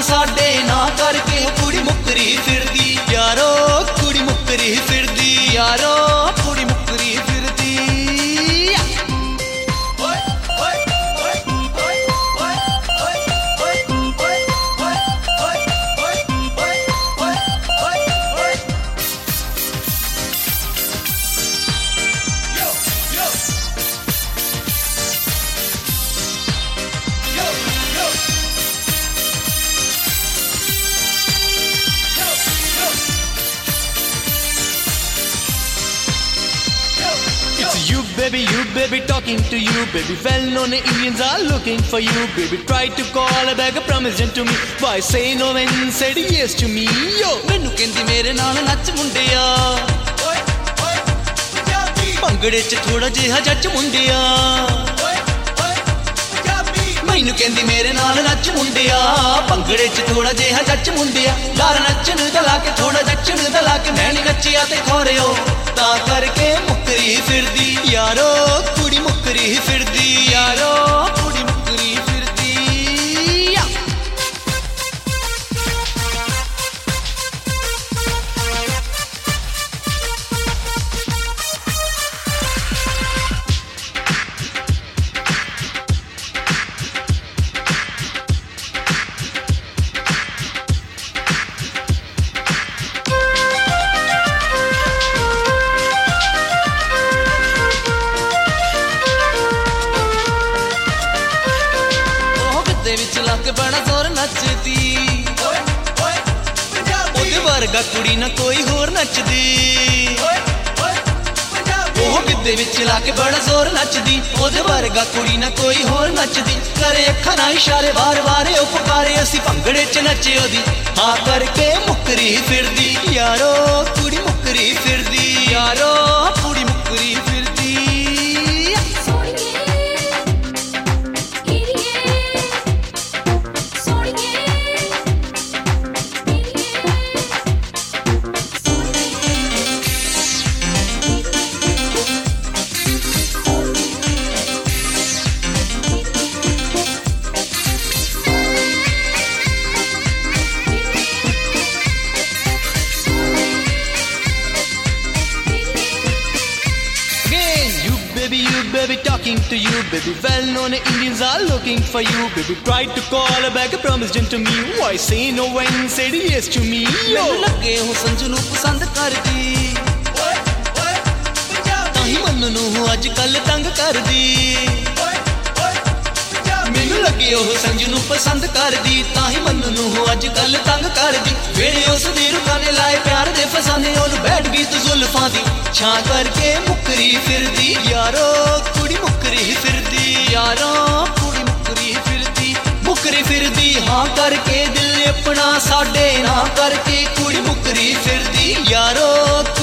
साडे ना करके कुड़ी मुकरी फिरदी यारो, कुड़ी मुकरी फिरदी यारो, कुड़ी मुकरी फिरदी। You baby, talking to you baby, well-known Indians are looking for you baby, try to call back a promise to me, why say no when said yes to me yo। मैनू कहंदी मेरे नाल नच मुंडिया, भंगड़े च थोड़ा जिहा जच मुंडिया। मैनू कहंदी मेरे नाल नच मुंडिया, भंगड़े च थोड़ा जिहा जच मुंडिया। यार नचन दा ला के थोड़ा जचन दा ला के मैं नी नचिया ते खोरियो ता करके मुकरी फिरदी यारो, कुड़ी मुकरी फिरदी यारो, कुड़ी मुकरी फिरदी। बड़ा जोर नचदी ओदे वर्गा कुड़ी ना कोई होर नचदी। ओह गिद्धे विच लाके बड़ा जोर नचदी, ओदे वर्गा कुड़ी ना कोई होर नचदी। करे अखां नाल इशारे बार बार ओ पुकारे, असी भंगड़े च नचे ओदी हाँ करके मुकरी फिरदी यारो, कुड़ी मुकरी फिरदी यारो, कुड़ी मुकरी फिरदी। You baby, talking to you baby, well-known Indians are looking for you baby, try to call back a promise to me, why say no when said yes to me yo। मैनू लगे हो संजू नू पसंद करदी, ताही मन्नू नू अज कल तंग करदी। मैनू लगे हो संजू नू पसंद करदी, ताही मन्नू नू अज कल तंग करदी। वेड़े उस दी रुखाने लाए प्यार दे फसाने, ओनू बैठ गई तू जुल्फां दी छां करके मुकरी फिरदी यारो, कुड़ी मुकरी फिरदी यारो, कुड़ी मुकरी फिरदी। मुकरी फिरदी हाँ करके दिल अपना साडे ना करके कुड़ी मुकरी फिरदी यारो।